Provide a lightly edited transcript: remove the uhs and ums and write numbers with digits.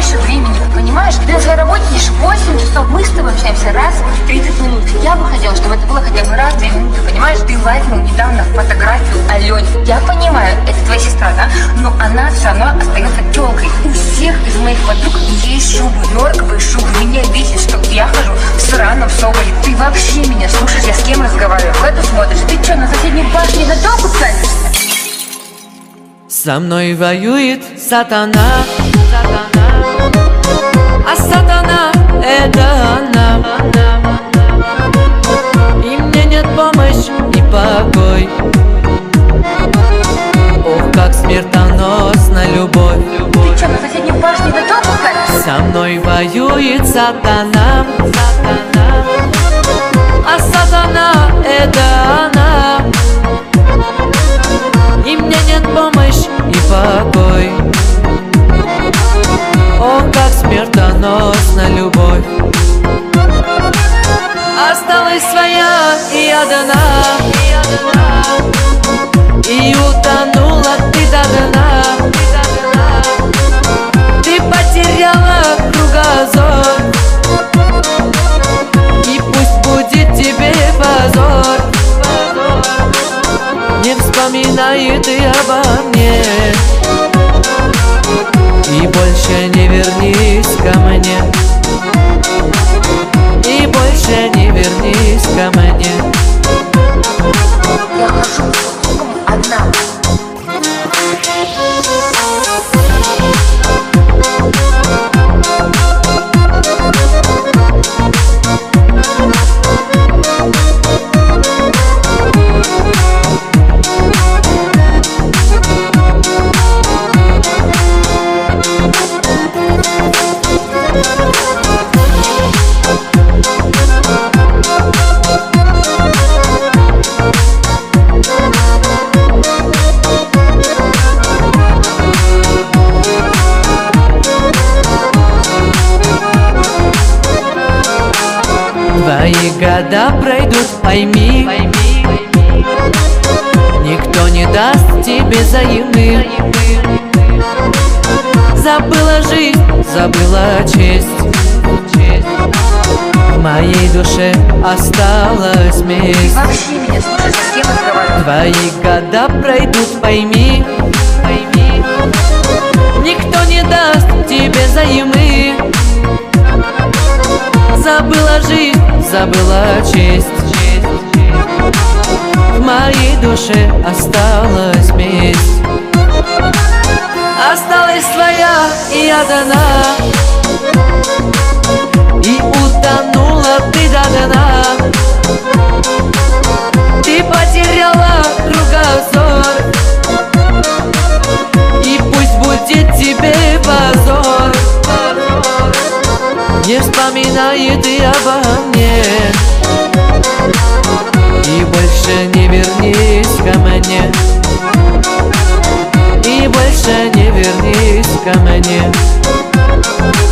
больше времени, понимаешь? Ты на своей работе сидишь 8 часов, мы с тобой общаемся раз в 30 минут. Я бы хотела, чтобы это было хотя бы раз в 2 минуты, понимаешь? Ты лайкнул недавно фотографию Алене. Я понимаю, это твоя сестра, да? Но она все равно остается тёлкой. У всех из моих подруг есть шубы, норковые шубы. Меня бесит, что я хожу в сраном соболе. Ты вообще меня слушаешь, я с кем разговариваю? В эту смотришь? Ты что, на соседней башне на толку ценишься? Со мной воюет сатана, а сатана это она. И мне нет помощи и покой. Ох, как смертоносна любовь. Ты что, на соседней башне на толку ценишься? Со мной воюет сатана, а сатана это она. И мне нет помощи и покой. О, как смертоносна любовь. Осталась своя и одна, и утонула ты до дна. Ты потеряла кругозор, и пусть будет тебе позор. Не вспоминай ты обо мне, и больше не вернись ко мне, и больше не вернись ко мне. Я хожу одна. Твои года пройдут, пойми, никто не даст тебе взаимы. Забыла жизнь, забыла честь. В моей душе осталась месть. Вообще меня слушаешь, с кем разговариваю? Твои года пройдут, пойми, никто не даст тебе взаимы. Забыла жизнь, забыла честь. В моей душе осталась месть. Осталась твоя и одна, и утонула ты до дна. Ты потеряла кругозор, и пусть будет тебе позор. Не вспоминай ты обо мне, и больше не вернись ко мне, и больше не вернись ко мне.